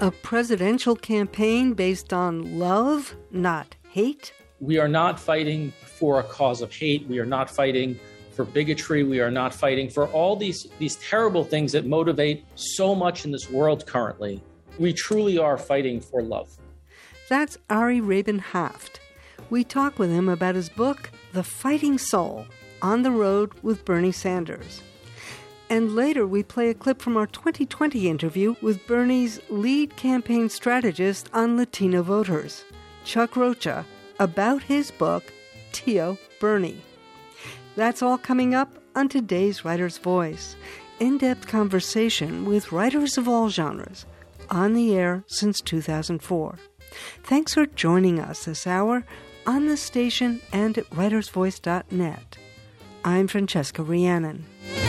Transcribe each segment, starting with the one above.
A presidential campaign based on love, not hate? We are not fighting for a cause of hate. We are not fighting for bigotry. We are not fighting for all these terrible things that motivate so much in this world currently. We truly are fighting for love. That's Ari Rabin Haft. We talk with him about his book, The Fighting Soul, On the Road with Bernie Sanders. And later we play a clip from our 2020 interview with Bernie's lead campaign strategist on Latino voters, Chuck Rocha, about his book, Tio Bernie. That's all coming up on today's Writer's Voice, in-depth conversation with writers of all genres, on the air since 2004. Thanks for joining us this hour on the station and at writersvoice.net. I'm Francesca Rhiannon.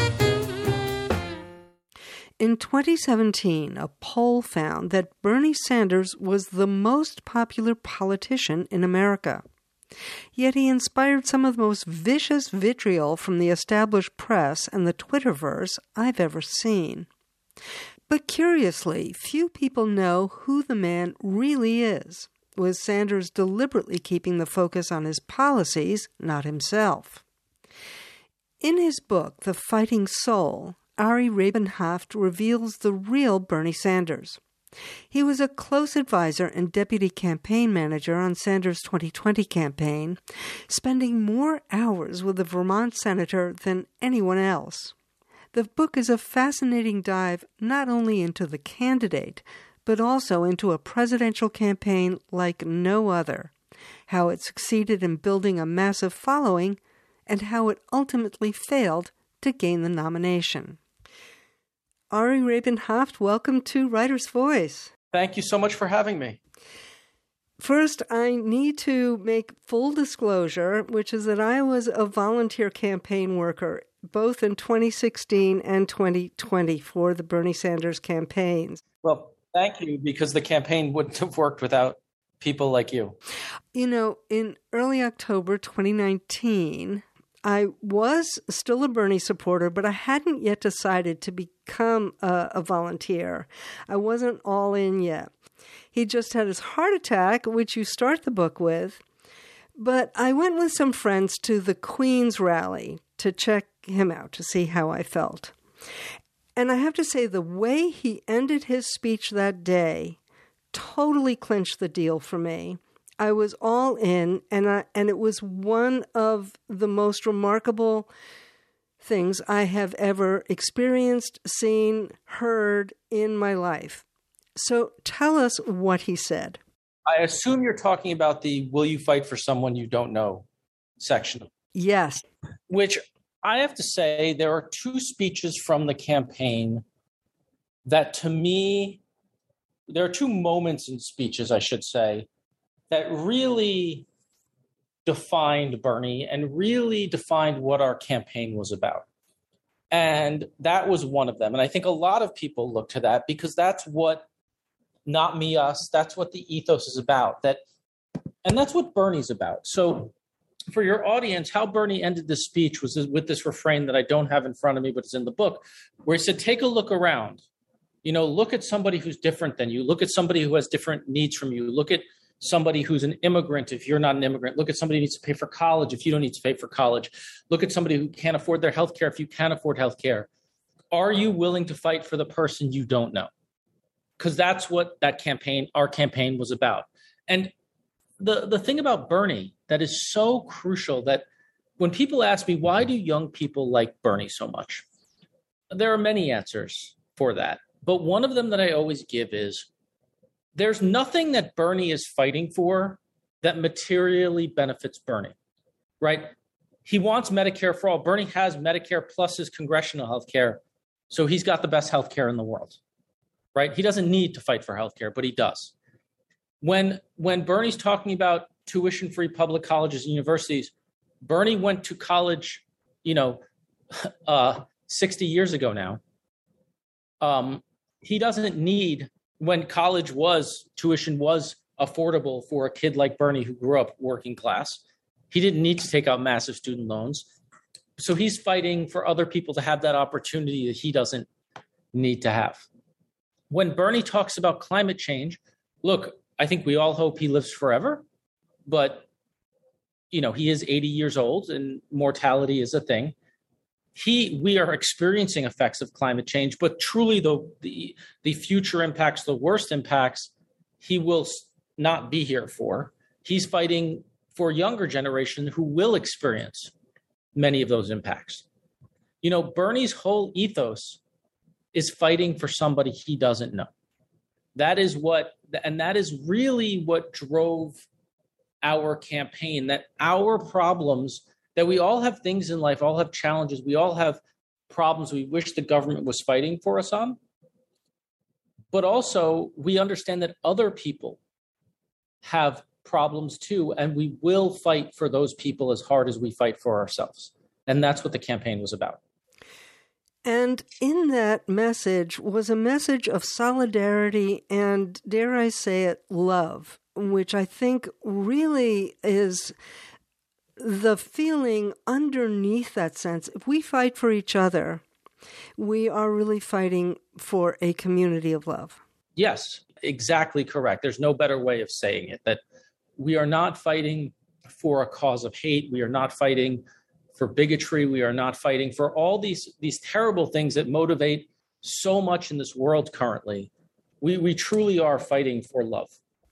In 2017, a poll found that Bernie Sanders was the most popular politician in America. Yet he inspired some of the most vicious vitriol from the established press and the Twitterverse I've ever seen. But curiously, few people know who the man really is, with Sanders deliberately keeping the focus on his policies, not himself. In his book, The Fighting Soul, Ari Rabin Haft reveals the real Bernie Sanders. He was a close advisor and deputy campaign manager on Sanders' 2020 campaign, spending more hours with the Vermont senator than anyone else. The book is a fascinating dive not only into the candidate, but also into a presidential campaign like no other, how it succeeded in building a massive following, and how it ultimately failed to gain the nomination. Ari Rabin Haft, welcome to Writer's Voice. Thank you so much for having me. First, I need to make full disclosure, which is that I was a volunteer campaign worker, both in 2016 and 2020 for the Bernie Sanders campaigns. Well, thank you, because the campaign wouldn't have worked without people like you. You know, in early October 2019, I was still a Bernie supporter, but I hadn't yet decided to become a volunteer. I wasn't all in yet. He just had his heart attack, which you start the book with. But I went with some friends to the Queen's rally to check him out, to see how I felt. And I have to say, the way he ended his speech that day totally clinched the deal for me. I was all in, and it was one of the most remarkable things I have ever experienced, seen, heard in my life. So tell us what he said. I assume you're talking about the "Will you fight for someone you don't know" section. Yes. Which I have to say, there are two speeches from the campaign that, to me, there are two moments in speeches, I should say, that really defined Bernie and really defined what our campaign was about. And that was one of them. And I think a lot of people look to that because that's what, not me, us, that's what the ethos is about. And that's what Bernie's about. So for your audience, how Bernie ended this speech was with this refrain that I don't have in front of me, but it's in the book, where he said, take a look around. You know, look at somebody who's different than you. Look at somebody who has different needs from you. Look at somebody who's an immigrant if you're not an immigrant. Look at somebody who needs to pay for college if you don't need to pay for college. Look at somebody who can't afford their health care if you can't afford health care. Are you willing to fight for the person you don't know? Because that's what our campaign was about. And the thing about Bernie that is so crucial, that when people ask me, why do young people like Bernie so much? There are many answers for that. But one of them that I always give is, there's nothing that Bernie is fighting for that materially benefits Bernie, right? He wants Medicare for all. Bernie has Medicare plus his congressional health care. So he's got the best health care in the world, right? He doesn't need to fight for health care, but he does. When Bernie's talking about tuition-free public colleges and universities, Bernie went to college, 60 years ago now. He doesn't need, when tuition was affordable for a kid like Bernie who grew up working class, he didn't need to take out massive student loans. So he's fighting for other people to have that opportunity that he doesn't need to have. when Bernie talks about climate change, look, I think we all hope he lives forever, but he is 80 years old and mortality is a thing. We are experiencing effects of climate change, but truly the future impacts, the worst impacts, he will not be here for. He's fighting for a younger generation who will experience many of those impacts. Bernie's whole ethos is fighting for somebody he doesn't know. That is really what drove our campaign, that our problems, that we all have things in life, all have challenges, we all have problems we wish the government was fighting for us on. But also we understand that other people have problems too, and we will fight for those people as hard as we fight for ourselves. And that's what the campaign was about. And in that message was a message of solidarity and, dare I say it, love, which I think really is the feeling underneath that sense. If we fight for each other, we are really fighting for a community of love. Yes, exactly correct. There's no better way of saying it, that we are not fighting for a cause of hate. We are not fighting for bigotry. We are not fighting for all these terrible things that motivate so much in this world currently. We truly are fighting for love.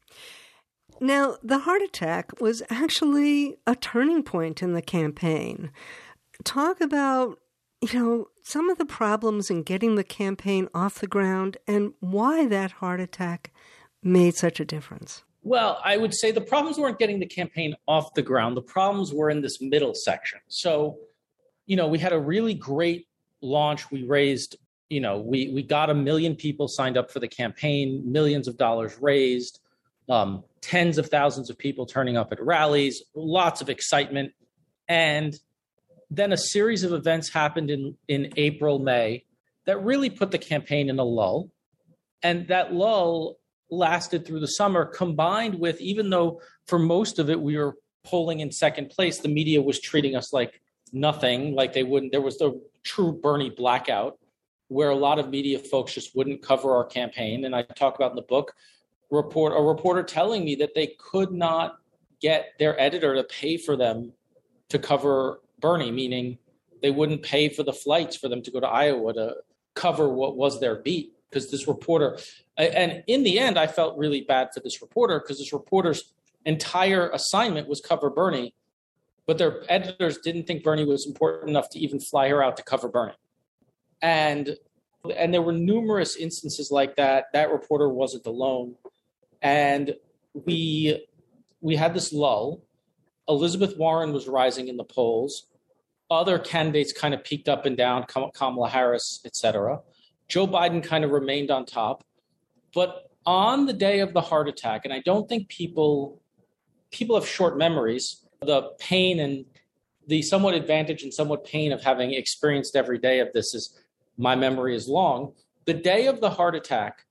Now, the heart attack was actually a turning point in the campaign. Talk about, some of the problems in getting the campaign off the ground and why that heart attack made such a difference. Well, I would say the problems weren't getting the campaign off the ground. The problems were in this middle section. So, we had a really great launch. We raised, we got 1 million people signed up for the campaign, millions of dollars raised, tens of thousands of people turning up at rallies, lots of excitement. And then a series of events happened in April, May that really put the campaign in a lull. And that lull lasted through the summer, combined with, even though for most of it we were polling in second place, the media was treating us like nothing, like they wouldn't. There was the true Bernie blackout where a lot of media folks just wouldn't cover our campaign. And I talk about in the book, a reporter telling me that they could not get their editor to pay for them to cover Bernie, meaning they wouldn't pay for the flights for them to go to Iowa to cover what was their beat. Because this reporter, and in the end, I felt really bad for this reporter because this reporter's entire assignment was cover Bernie, but their editors didn't think Bernie was important enough to even fly her out to cover Bernie. And there were numerous instances like that. That reporter wasn't alone. And we had this lull. Elizabeth Warren was rising in the polls. Other candidates kind of peaked up and down, Kamala Harris, et cetera. Joe Biden kind of remained on top. But on the day of the heart attack, and I don't think people have short memories, the pain and the somewhat advantage and somewhat pain of having experienced every day of this is my memory is long. The day of the heart attack,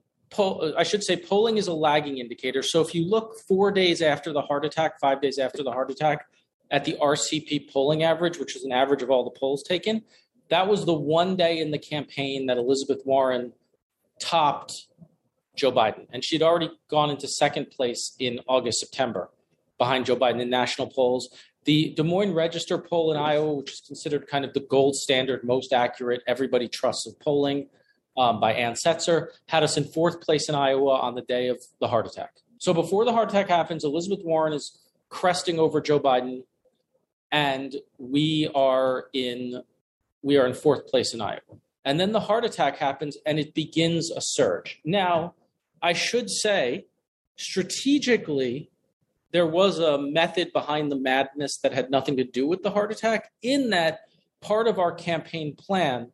polling is a lagging indicator. So if you look 4 days after the heart attack, 5 days after the heart attack, at the RCP polling average, which is an average of all the polls taken, that was the one day in the campaign that Elizabeth Warren topped Joe Biden. And she'd already gone into second place in August, September, behind Joe Biden in national polls. The Des Moines Register poll in Iowa, which is considered kind of the gold standard, most accurate, everybody trusts of polling, by Ann Setzer, had us in fourth place in Iowa on the day of the heart attack. So before the heart attack happens, Elizabeth Warren is cresting over Joe Biden, and we are in fourth place in Iowa. And then the heart attack happens and it begins a surge. Now, I should say, strategically, there was a method behind the madness that had nothing to do with the heart attack, in that part of our campaign plan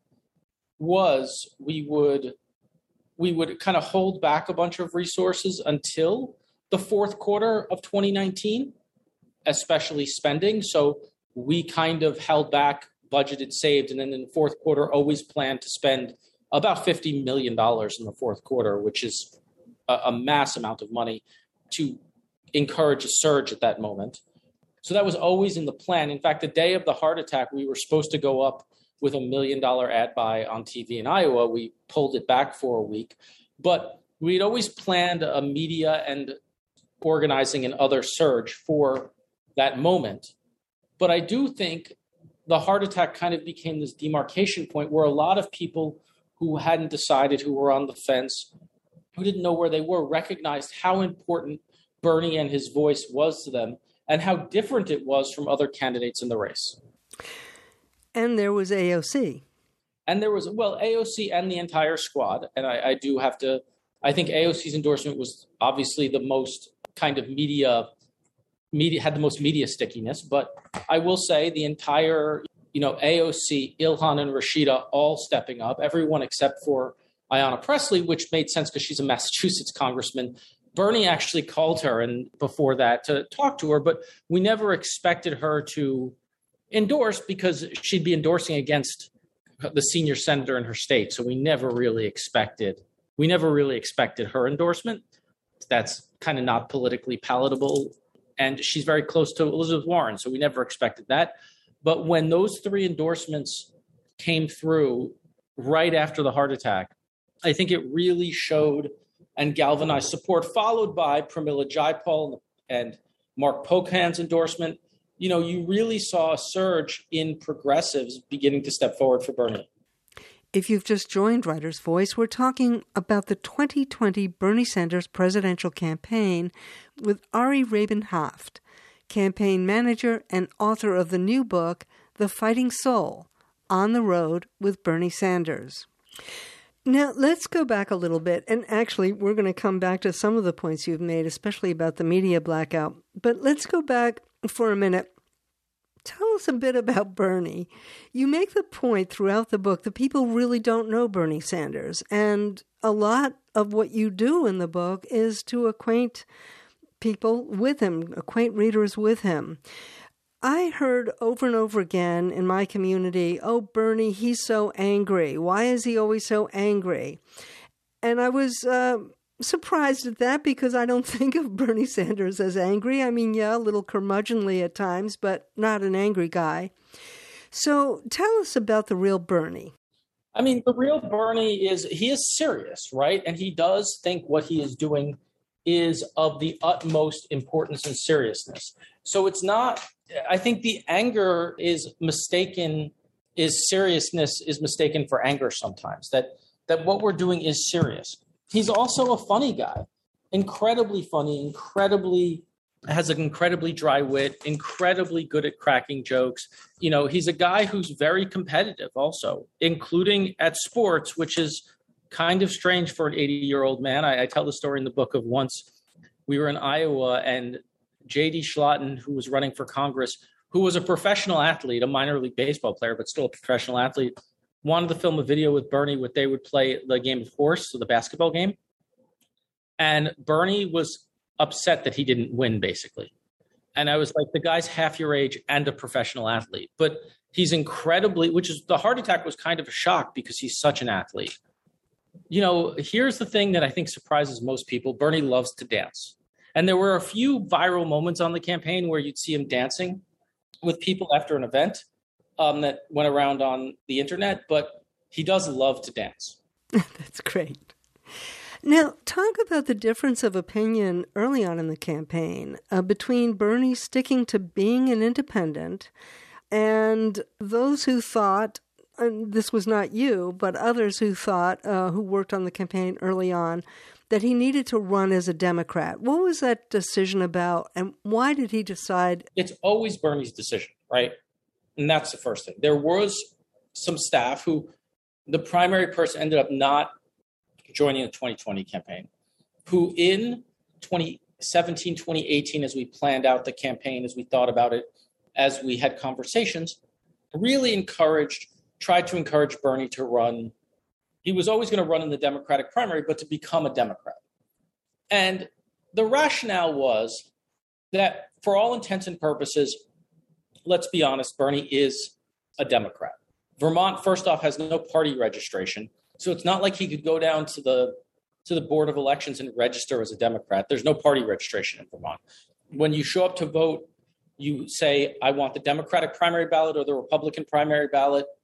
was we would kind of hold back a bunch of resources until the fourth quarter of 2019, especially spending. So we kind of held back, budgeted, saved, and then in the fourth quarter always planned to spend about $50 million in the fourth quarter, which is a mass amount of money to encourage a surge at that moment. So that was always in the plan. In fact, the day of the heart attack, we were supposed to go up with $1 million ad buy on TV in Iowa. We pulled it back for a week, but we'd always planned a media and organizing and other surge for that moment. But I do think the heart attack kind of became this demarcation point where a lot of people who hadn't decided, who were on the fence, who didn't know where they were, recognized how important Bernie and his voice was to them and how different it was from other candidates in the race. And there was AOC. And there was, AOC and the entire squad. And I do have to, I think AOC's endorsement was obviously the most kind of media had the most media stickiness. But I will say the entire, AOC, Ilhan and Rashida all stepping up, everyone except for Ayanna Pressley, which made sense because she's a Massachusetts congressman. Bernie actually called her and before that to talk to her, but we never expected her to endorse because she'd be endorsing against the senior senator in her state. So we never really expected her endorsement. That's kind of not politically palatable. And she's very close to Elizabeth Warren. So we never expected that. But when those three endorsements came through right after the heart attack, I think it really showed and galvanized support, followed by Pramila Jayapal and Mark Pocan's endorsement. You really saw a surge in progressives beginning to step forward for Bernie. If you've just joined Writer's Voice, we're talking about the 2020 Bernie Sanders presidential campaign with Ari Raben-Haft, campaign manager and author of the new book, The Fighting Soul, On the Road with Bernie Sanders. Now, let's go back a little bit, and actually, we're going to come back to some of the points you've made, especially about the media blackout. But let's go back for a minute. Tell us a bit about Bernie. You make the point throughout the book that people really don't know Bernie Sanders, and a lot of what you do in the book is to acquaint people with him, acquaint readers with him. I heard over and over again in my community, oh, Bernie, he's so angry. Why is he always so angry? And I was surprised at that because I don't think of Bernie Sanders as angry. I mean, yeah, a little curmudgeonly at times, but not an angry guy. So tell us about the real Bernie. I mean, the real Bernie he is serious, right? And he does think what he is doing is of the utmost importance and seriousness. So it's not, I think the anger is mistaken, seriousness is mistaken for anger sometimes, that what we're doing is serious. He's also a funny guy, incredibly funny, has an incredibly dry wit, incredibly good at cracking jokes. He's a guy who's very competitive also, including at sports, which is kind of strange for an 80-year-old man. I tell the story in the book of once we were in Iowa and J.D. Schlatten, who was running for Congress, who was a professional athlete, a minor league baseball player, but still a professional athlete, wanted to film a video with Bernie where they would play the game of horse, so the basketball game. And Bernie was upset that he didn't win, basically. And I was like, the guy's half your age and a professional athlete. But he's the heart attack was kind of a shock because he's such an athlete. Here's the thing that I think surprises most people. Bernie loves to dance. And there were a few viral moments on the campaign where you'd see him dancing with people after an event that went around on the internet, but he does love to dance. That's great. Now, talk about the difference of opinion early on in the campaign between Bernie sticking to being an independent and those who thought, and this was not you, but others who thought, who worked on the campaign early on, that he needed to run as a Democrat. What was that decision about, and why did he decide? It's always Bernie's decision, right? And that's the first thing. There was some staff who the primary person ended up not joining the 2020 campaign, who in 2017, 2018, as we planned out the campaign, as we thought about it, as we had conversations, really tried to encourage Bernie to run. He was always going to run in the Democratic primary, but to become a Democrat. And the rationale was that for all intents and purposes, let's be honest, Bernie is a Democrat. Vermont, first off, has no party registration. So it's not like he could go down to the Board of Elections and register as a Democrat. There's no party registration in Vermont. When you show up to vote, you say, I want the Democratic primary ballot or the Republican primary ballot.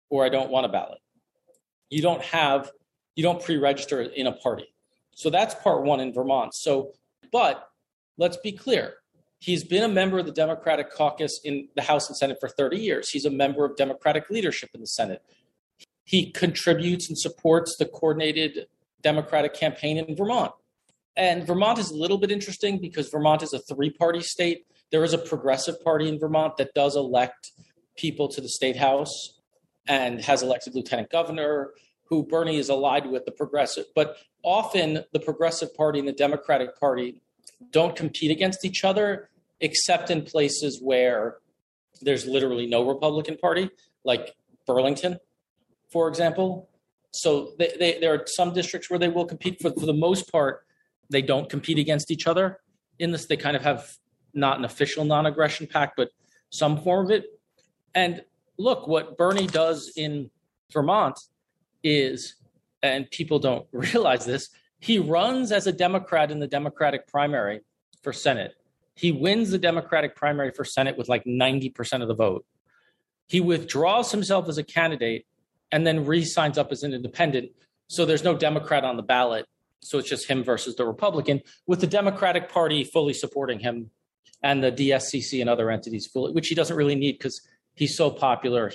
or I don't want a ballot. You don't pre-register in a party. So that's part one in Vermont. But let's be clear. He's been a member of the Democratic caucus in the House and Senate for 30 years. He's a member of Democratic leadership in the Senate. He contributes and supports the coordinated Democratic campaign in Vermont. And Vermont is a little bit interesting because Vermont is a three-party state. There is a progressive party in Vermont that does elect people to the state house and has elected lieutenant governor, who Bernie is allied with, the progressive. But often the Progressive Party and the Democratic Party don't compete against each other, except in places where there's literally no Republican Party, like Burlington, for example. So there are some districts where they will compete. For the most part, they don't compete against each other. In this, they kind of have not an official non-aggression pact, but some form of it. And look, what Bernie does in Vermont is, and people don't realize this, he runs as a Democrat in the Democratic primary for Senate. He wins the Democratic primary for Senate with like 90% of the vote. He withdraws himself as a candidate and then re-signs up as an independent. So there's no Democrat on the ballot. So it's just him versus the Republican, with the Democratic Party fully supporting him and the DSCC and other entities fully, which he doesn't really need because he's so popular.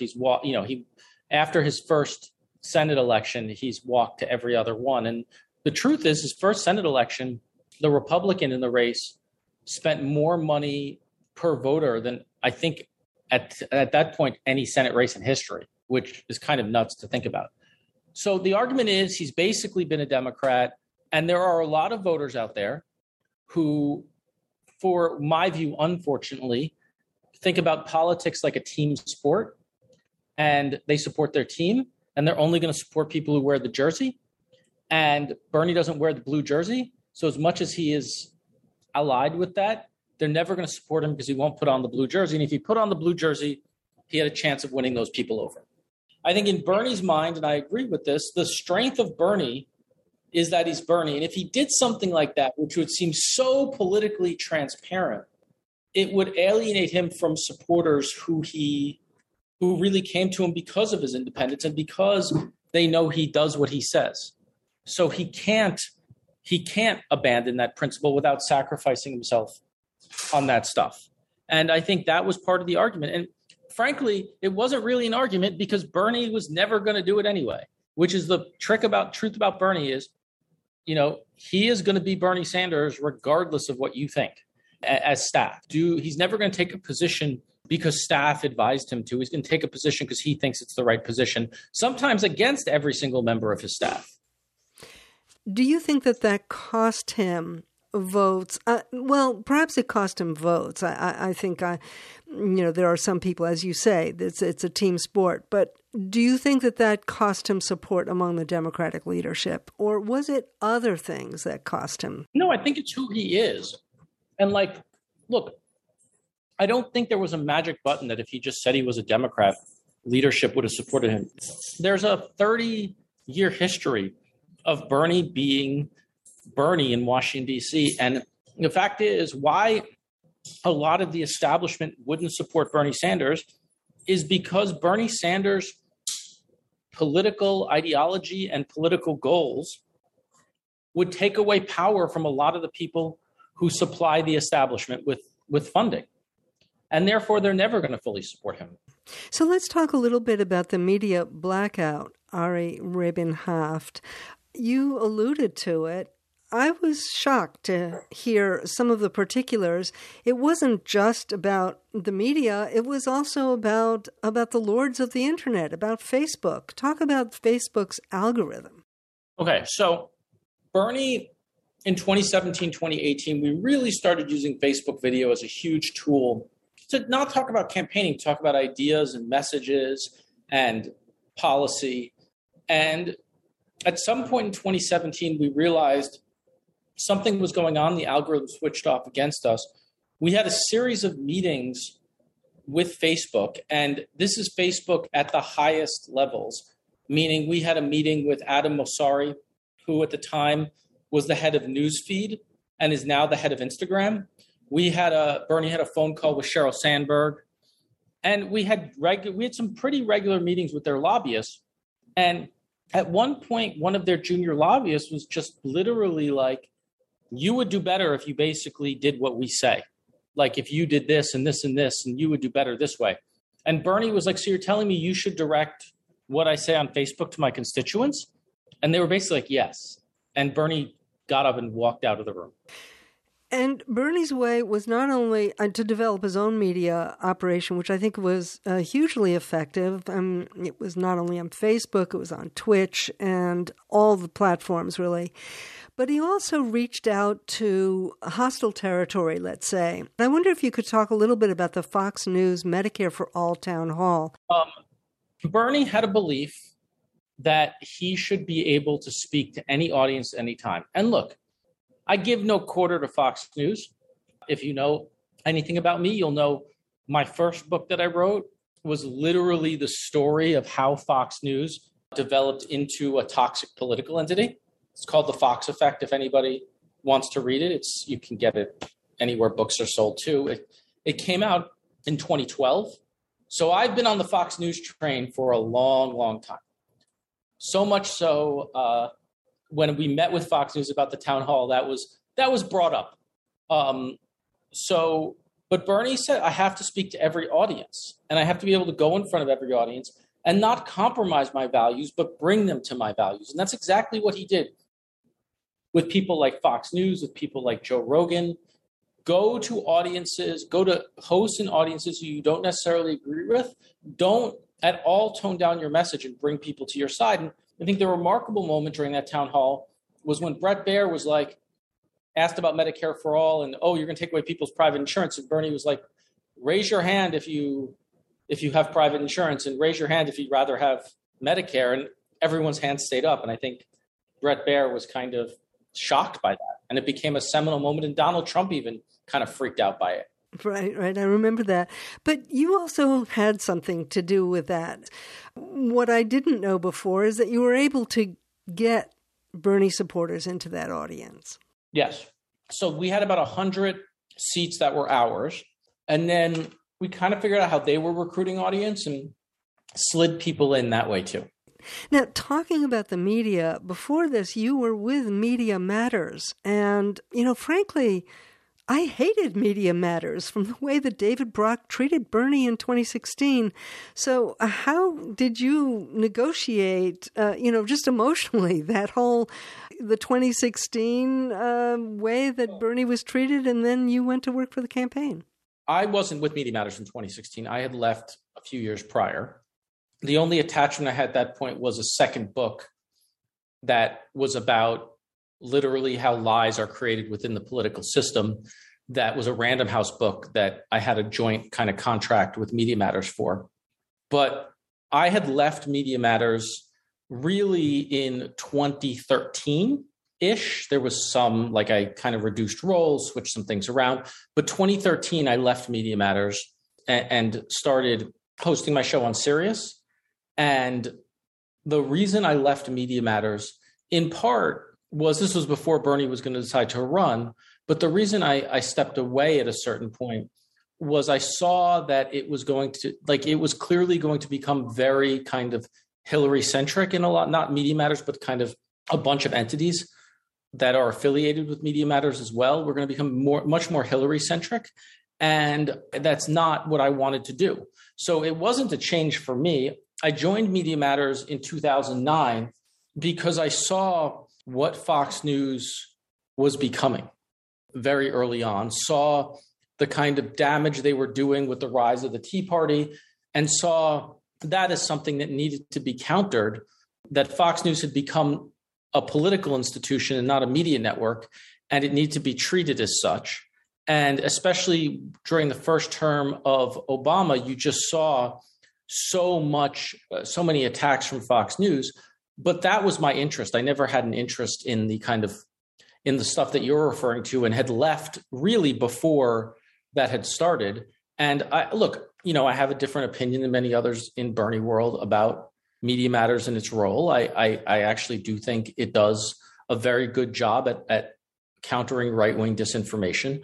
After his first Senate election, he's walked to every other one. And the truth is, his first Senate election, the Republican in the race spent more money per voter than I think at that point any Senate race in history, which is kind of nuts to think about. So the argument is he's basically been a Democrat, and there are a lot of voters out there who, for my view, unfortunately, think about politics like a team sport, and they support their team, and they're only going to support people who wear the jersey. And Bernie doesn't wear the blue jersey. So as much as he is allied with that, they're never going to support him because he won't put on the blue jersey. And if he put on the blue jersey, he had a chance of winning those people over. I think in Bernie's mind, and I agree with this, the strength of Bernie is that he's Bernie. And if he did something like that, which would seem so politically transparent, it would alienate him from supporters who really came to him because of his independence and because they know he does what he says. So he can't abandon that principle without sacrificing himself on that stuff. And I think that was part of the argument. And frankly, it wasn't really an argument because Bernie was never going to do it anyway, which is the truth about Bernie is, he is going to be Bernie Sanders regardless of what you think as staff. He's never going to take a position because staff advised him to. He's going to take a position because he thinks it's the right position, sometimes against every single member of his staff. Do you think that cost him votes? Well, perhaps it cost him votes. I think, there are some people, as you say, it's a team sport. But do you think that cost him support among the Democratic leadership? Or was it other things that cost him? No, I think it's who he is. And look, I don't think there was a magic button that if he just said he was a Democrat, leadership would have supported him. There's a 30-year history of Bernie being Bernie in Washington, D.C. And the fact is why a lot of the establishment wouldn't support Bernie Sanders is because Bernie Sanders' political ideology and political goals would take away power from a lot of the people who supply the establishment with funding. And therefore, they're never going to fully support him. So let's talk a little bit about the media blackout, Ari Rabin-Haft. You alluded to it. I was shocked to hear some of the particulars. It wasn't just about the media. It was also about the lords of the internet, about Facebook. Talk about Facebook's algorithm. Okay, so Bernie, in 2017, 2018, we really started using Facebook video as a huge tool to not talk about campaigning, talk about ideas and messages and policy. And at some point in 2017, we realized something was going on. The algorithm switched off against us. We had a series of meetings with Facebook, and this is Facebook at the highest levels, meaning we had a meeting with Adam Mosseri, who at the time was the head of Newsfeed and is now the head of Instagram. Bernie had a phone call with Sheryl Sandberg And we had some pretty regular meetings with their lobbyists. And at one point, one of their junior lobbyists was just literally like, you would do better if you basically did what we say. Like if you did this and this and this, and you would do better this way. And Bernie was like, so you're telling me you should direct what I say on Facebook to my constituents? And they were basically like, yes. And Bernie got up and walked out of the room. And Bernie's way was not only to develop his own media operation, which I think was hugely effective. It was not only on Facebook, it was on Twitch and all the platforms, really. But he also reached out to hostile territory, let's say. I wonder if you could talk a little bit about the Fox News Medicare for All town hall. Bernie had a belief that he should be able to speak to any audience anytime. And look, I give no quarter to Fox News. If you know anything about me, you'll know my first book that I wrote was literally the story of how Fox News developed into a toxic political entity. It's called The Fox Effect. If anybody wants to read it, you can get it anywhere books are sold too. It came out in 2012. So I've been on the Fox News train for a long, long time. So much so, when we met with Fox News about the town hall, that was brought up. But Bernie said, I have to speak to every audience, and I have to be able to go in front of every audience and not compromise my values, but bring them to my values. And that's exactly what he did with people like Fox News, with people like Joe Rogan. Go to audiences, go to hosts and audiences who you don't necessarily agree with. Don't at all tone down your message and bring people to your side. And I think the remarkable moment during that town hall was when Bret Baier was like, asked about Medicare for All and, oh, you're going to take away people's private insurance. And Bernie was like, raise your hand if you have private insurance, and raise your hand if you'd rather have Medicare. And everyone's hands stayed up. And I think Bret Baier was kind of shocked by that. And it became a seminal moment. And Donald Trump even kind of freaked out by it. Right. I remember that. But you also had something to do with that. What I didn't know before is that you were able to get Bernie supporters into that audience. Yes. So we had about 100 seats that were ours. And then we kind of figured out how they were recruiting audience and slid people in that way too. Now, talking about the media, before this, you were with Media Matters. And, frankly, I hated Media Matters from the way that David Brock treated Bernie in 2016. So how did you negotiate, just emotionally, the 2016 way that Bernie was treated, and then you went to work for the campaign? I wasn't with Media Matters in 2016. I had left a few years prior. The only attachment I had at that point was a second book that was about literally how lies are created within the political system. That was a Random House book that I had a joint kind of contract with Media Matters for. But I had left Media Matters really in 2013-ish. There was some, I kind of reduced roles, switched some things around. But 2013, I left Media Matters and started hosting my show on Sirius. And the reason I left Media Matters, in part, this was before Bernie was going to decide to run. But the reason I stepped away at a certain point was I saw that it was clearly going to become very kind of Hillary-centric in a lot, not Media Matters, but kind of a bunch of entities that are affiliated with Media Matters as well. We're going to become much more Hillary-centric. And that's not what I wanted to do. So it wasn't a change for me. I joined Media Matters in 2009 because I saw what Fox News was becoming very early on, saw the kind of damage they were doing with the rise of the Tea Party, and saw that as something that needed to be countered, that Fox News had become a political institution and not a media network, and it needed to be treated as such. And especially during the first term of Obama, you just saw so many attacks from Fox News. But that was my interest. I never had an interest in the stuff that you're referring to, and had left really before that had started. And I have a different opinion than many others in Bernie world about Media Matters and its role. I actually do think it does a very good job at countering right-wing disinformation.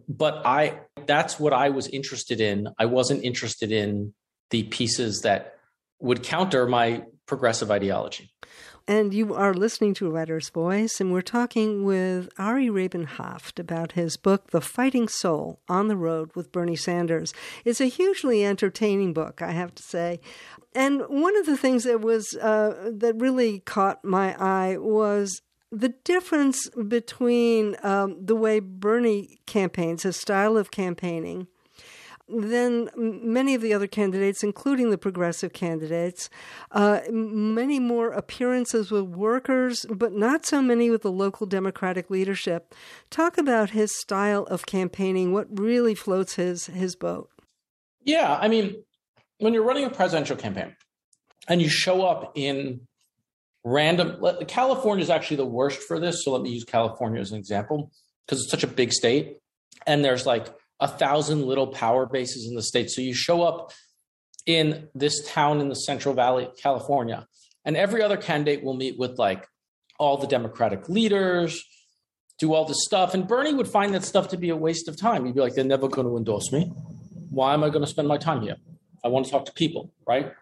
But that's what I was interested in. I wasn't interested in the pieces that would counter my progressive ideology. And you are listening to A Writer's Voice, and we're talking with Ari Rabenhaft about his book, The Fighting Soul, On the Road with Bernie Sanders. It's a hugely entertaining book, I have to say. And one of the things that was that really caught my eye was the difference between the way Bernie campaigns, his style of campaigning, than many of the other candidates, including the progressive candidates. Many more appearances with workers, but not so many with the local Democratic leadership. Talk about his style of campaigning, what really floats his boat. Yeah, I mean, when you're running a presidential campaign and you show up in California is actually the worst for this, so let me use California as an example, because it's such a big state, and there's like 1,000 little power bases in the state. So you show up in this town in the Central Valley of California, and every other candidate will meet with like all the Democratic leaders, do all this stuff. And Bernie would find that stuff to be a waste of time. He'd be like, they're never going to endorse me. Why am I going to spend my time here? I want to talk to people, right?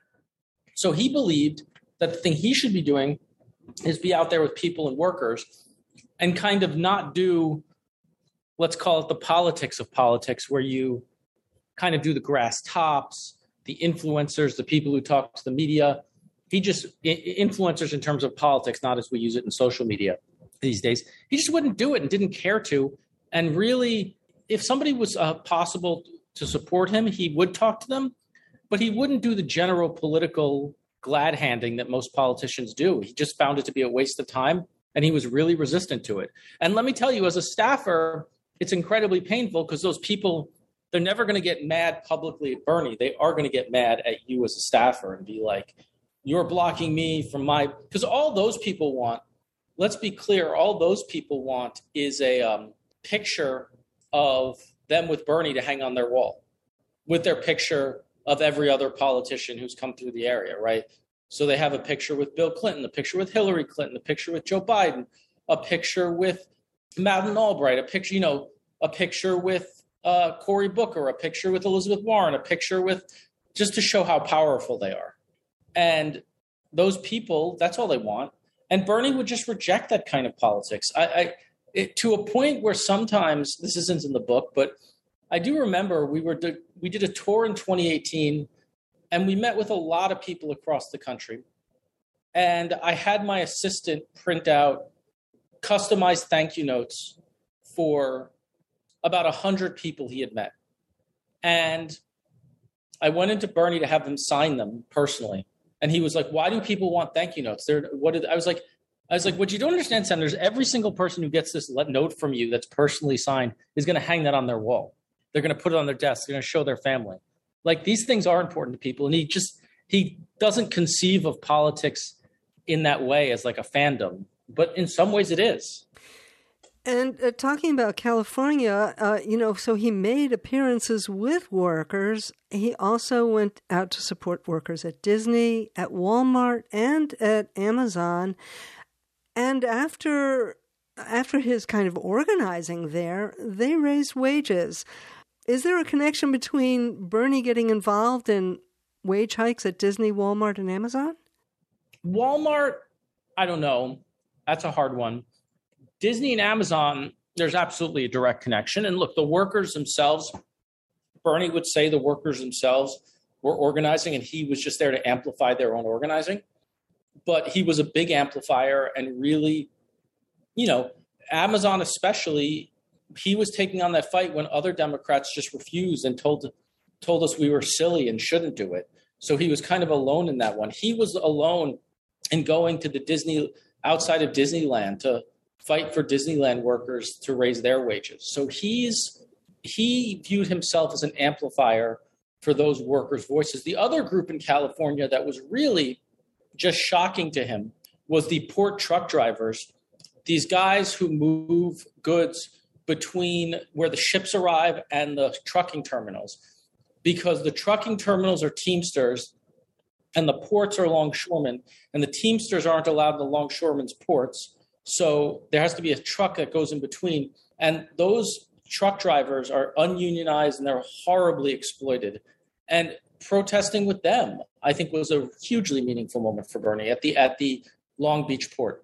So he believed that the thing he should be doing is be out there with people and workers and kind of not do, let's call it the politics of politics, where you kind of do the grass tops, the influencers, the people who talk to the media. He just, influencers in terms of politics, not as we use it in social media these days. He just wouldn't do it and didn't care to. And really, if somebody was possible to support him, he would talk to them, but he wouldn't do the general political glad handing that most politicians do. He just found it to be a waste of time, and he was really resistant to it. And let me tell you, as a staffer, it's incredibly painful because those people, they're never going to get mad publicly at Bernie. They are going to get mad at you as a staffer and be like, you're blocking me from my, because all those people want, let's be clear, all those people want is a picture of them with Bernie to hang on their wall with their picture of every other politician who's come through the area, right? So they have a picture with Bill Clinton, a picture with Hillary Clinton, a picture with Joe Biden, a picture with Madeleine Albright, a picture with Cory Booker, a picture with Elizabeth Warren, a picture with, just to show how powerful they are. And those people, that's all they want. And Bernie would just reject that kind of politics. To a point where sometimes, this isn't in the book, but I do remember we did a tour in 2018, and we met with a lot of people across the country. And I had my assistant print out customized thank you notes for about 100 people he had met. And I went into Bernie to have him sign them personally. And he was like, why do people want thank you notes? I was like, what you don't understand, Senators, every single person who gets this note from you that's personally signed is going to hang that on their wall. They're going to put it on their desk. They're going to show their family. Like, these things are important to people. And he doesn't conceive of politics in that way as like a fandom, but in some ways it is. And talking about California, so he made appearances with workers. He also went out to support workers at Disney, at Walmart, and at Amazon. And after his kind of organizing there, they raised wages. Is there a connection between Bernie getting involved in wage hikes at Disney, Walmart, and Amazon? Walmart, I don't know. That's a hard one. Disney and Amazon, there's absolutely a direct connection. And look, the workers themselves, Bernie would say the workers themselves were organizing, and he was just there to amplify their own organizing. But he was a big amplifier, and really, Amazon especially, he was taking on that fight when other Democrats just refused and told us we were silly and shouldn't do it. So he was kind of alone in that one. He was alone in going to the Disney, outside of Disneyland, to fight for Disneyland workers to raise their wages. So he viewed himself as an amplifier for those workers' voices. The other group in California that was really just shocking to him was the port truck drivers, these guys who move goods between where the ships arrive and the trucking terminals, because the trucking terminals are Teamsters and the ports are longshoremen, and the Teamsters aren't allowed in the longshoremen's ports. So there has to be a truck that goes in between. And those truck drivers are ununionized and they're horribly exploited. And protesting with them, I think, was a hugely meaningful moment for Bernie at the Long Beach port.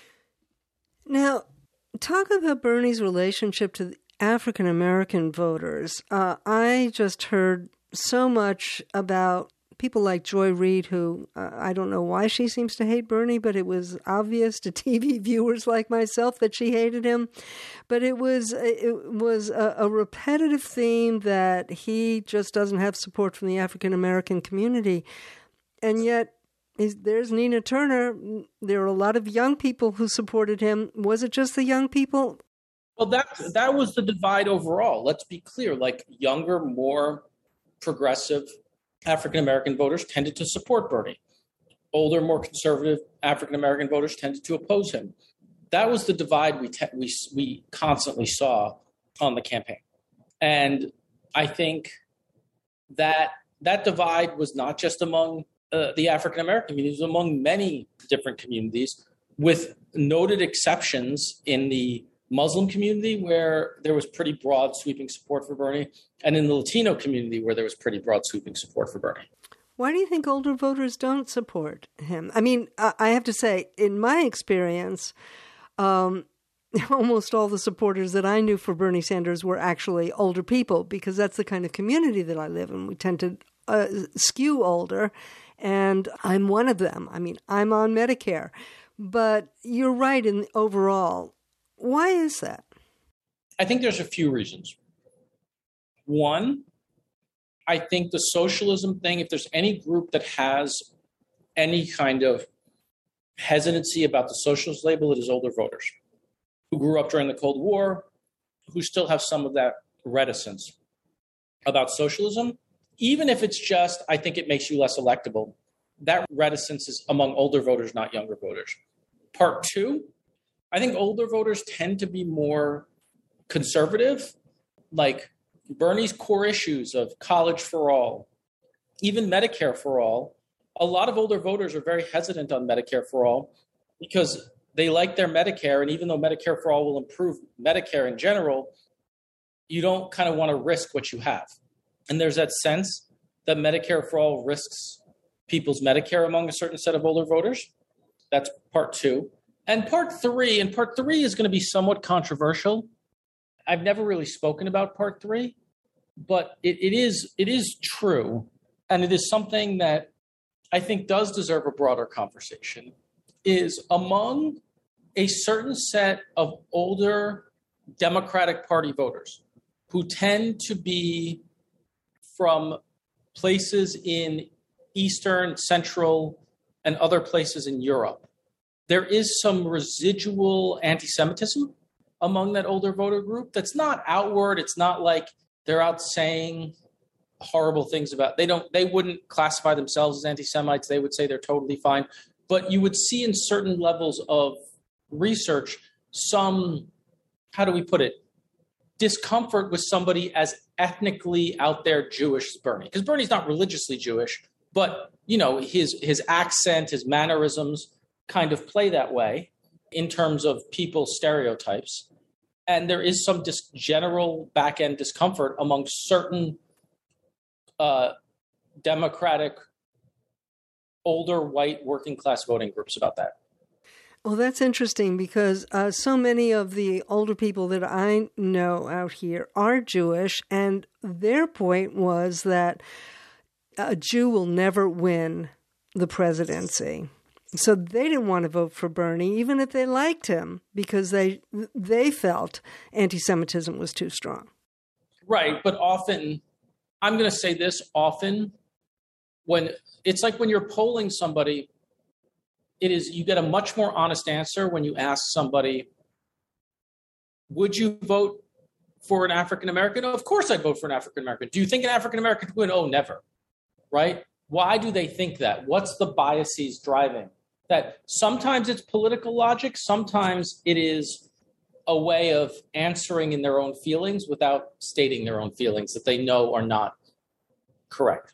Now, talk about Bernie's relationship to the African American voters. I just heard so much about people like Joy Reid, who I don't know why she seems to hate Bernie, but it was obvious to TV viewers like myself that she hated him. But it was a repetitive theme that he just doesn't have support from the African American community. And yet, there's Nina Turner. There were a lot of young people who supported him. Was it just the young people? Well, that was the divide overall. Let's be clear, like younger, more progressive African-American voters tended to support Bernie. Older, more conservative African-American voters tended to oppose him. That was the divide we constantly saw on the campaign. And I think that divide was not just among the African-American community, it was among many different communities, with noted exceptions in the Muslim community, where there was pretty broad sweeping support for Bernie, and in the Latino community, where there was pretty broad sweeping support for Bernie. Why do you think older voters don't support him? I mean, I have to say, in my experience, almost all the supporters that I knew for Bernie Sanders were actually older people, because that's the kind of community that I live in. We tend to skew older, and I'm one of them. I mean, I'm on Medicare. But you're right in overall. Why is that? I think there's a few reasons. One, I think the socialism thing, if there's any group that has any kind of hesitancy about the socialist label, it is older voters who grew up during the Cold War, who still have some of that reticence about socialism. Even if it's just, I think it makes you less electable, that reticence is among older voters, not younger voters. Part two, I think older voters tend to be more conservative, like Bernie's core issues of college for all, even Medicare for all. A lot of older voters are very hesitant on Medicare for all because they like their Medicare. And even though Medicare for all will improve Medicare in general, you don't kind of want to risk what you have. And there's that sense that Medicare for all risks people's Medicare among a certain set of older voters. That's part two. And part three is going to be somewhat controversial. I've never really spoken about part three, but it is true. And it is something that I think does deserve a broader conversation, is among a certain set of older Democratic Party voters who tend to be from places in Eastern, Central, and other places in Europe. There is some residual anti-Semitism among that older voter group that's not outward. It's not like they're out saying horrible things about, they wouldn't classify themselves as anti-Semites. They would say they're totally fine. But you would see in certain levels of research some, how do we put it, discomfort with somebody as ethnically out there Jewish as Bernie. Because Bernie's not religiously Jewish, but his accent, his mannerisms kind of play that way in terms of people's stereotypes. And there is some general back-end discomfort among certain Democratic, older, white, working-class voting groups about that. Well, that's interesting because so many of the older people that I know out here are Jewish, and their point was that a Jew will never win the presidency. So they didn't want to vote for Bernie, even if they liked him, because they felt anti-Semitism was too strong. Right, but often, I'm going to say this, often, when it's like when you're polling somebody, you get a much more honest answer when you ask somebody, would you vote for an African-American? Oh, of course I'd vote for an African-American. Do you think an African-American could win? Oh, never. Right? Why do they think that? What's the biases driving that? Sometimes it's political logic. Sometimes it is a way of answering in their own feelings without stating their own feelings that they know are not correct.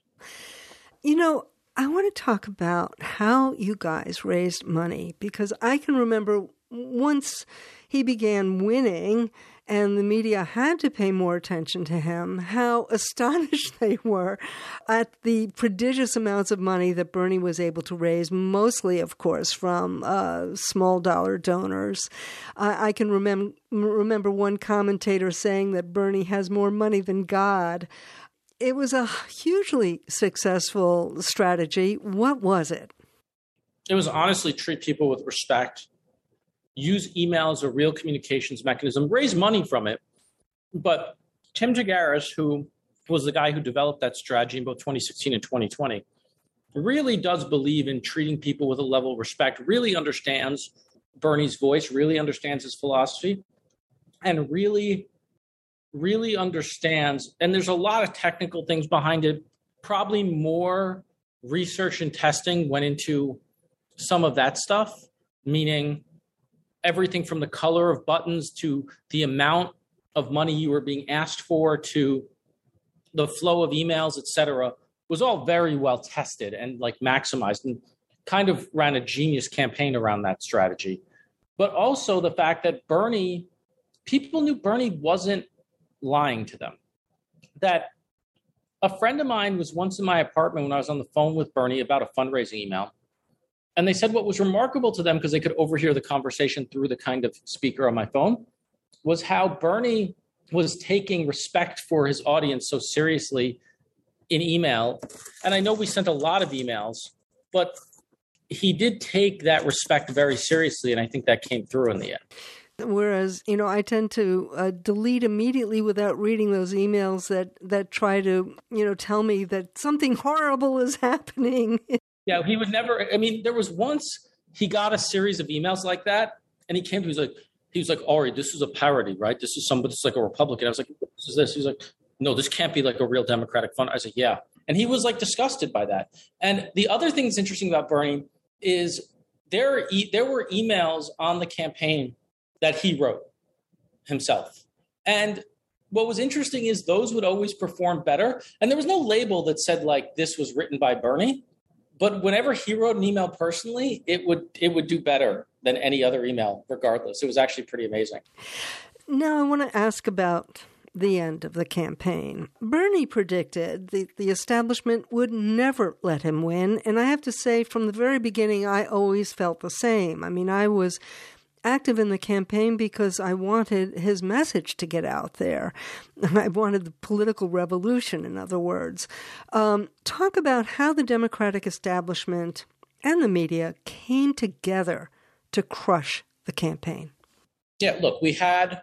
I want to talk about how you guys raised money, because I can remember once he began winning, and the media had to pay more attention to him, how astonished they were at the prodigious amounts of money that Bernie was able to raise, mostly, of course, from small dollar donors. I can remember one commentator saying that Bernie has more money than God. It was a hugely successful strategy. What was it? It was honestly treat people with respect, use email as a real communications mechanism, raise money from it. But Tim Tagaris, who was the guy who developed that strategy in both 2016 and 2020, really does believe in treating people with a level of respect, really understands Bernie's voice, really understands his philosophy, and really understands, and there's a lot of technical things behind it. Probably more research and testing went into some of that stuff, meaning everything from the color of buttons to the amount of money you were being asked for to the flow of emails, et cetera, was all very well tested and like maximized, and kind of ran a genius campaign around that strategy. But also the fact that people knew Bernie wasn't lying to them. That a friend of mine was once in my apartment when I was on the phone with Bernie about a fundraising email. And they said what was remarkable to them, because they could overhear the conversation through the kind of speaker on my phone, was how Bernie was taking respect for his audience so seriously in email. And I know we sent a lot of emails, but he did take that respect very seriously. And I think that came through in the end. Whereas, I tend to delete immediately without reading those emails that try to, tell me that something horrible is happening. Yeah, he would never. I mean, there was once he got a series of emails like that, and he came to me, he was like, Ari, this is a parody, right? This is somebody that's like a Republican. I was like, what is this? He's like, no, this can't be like a real Democratic fund. I said, yeah. And he was like disgusted by that. And the other thing that's interesting about Bernie is there were emails on the campaign that he wrote himself. And what was interesting is those would always perform better. And there was no label that said like this was written by Bernie. But whenever he wrote an email personally, it would do better than any other email, regardless. It was actually pretty amazing. Now, I want to ask about the end of the campaign. Bernie predicted the establishment would never let him win. And I have to say, from the very beginning, I always felt the same. I mean, I was active in the campaign because I wanted his message to get out there. I wanted the political revolution, in other words. Talk about how the Democratic establishment and the media came together to crush the campaign. Yeah, look, we had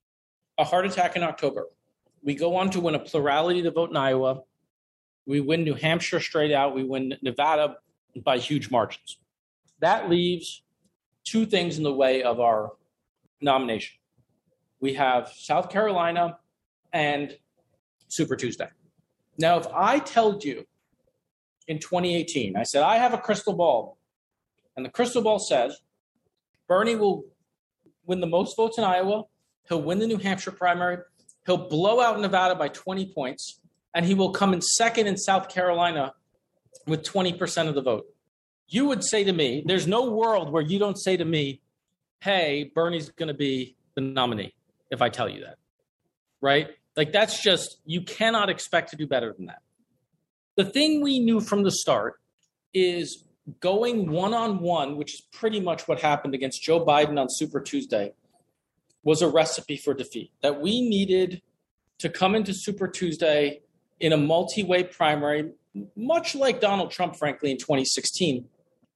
a heart attack in October. We go on to win a plurality of the vote in Iowa. We win New Hampshire straight out. We win Nevada by huge margins. That leaves two things in the way of our nomination. We have South Carolina and Super Tuesday. Now, if I told you in 2018, I said, I have a crystal ball, and the crystal ball says Bernie will win the most votes in Iowa, he'll win the New Hampshire primary, he'll blow out Nevada by 20 points, and he will come in second in South Carolina with 20% of the vote. You would say to me, there's no world where you don't say to me, hey, Bernie's going to be the nominee if I tell you that, right? Like that's just, you cannot expect to do better than that. The thing we knew from the start is going one-on-one, which is pretty much what happened against Joe Biden on Super Tuesday, was a recipe for defeat. That we needed to come into Super Tuesday in a multi-way primary, much like Donald Trump, frankly, in 2016,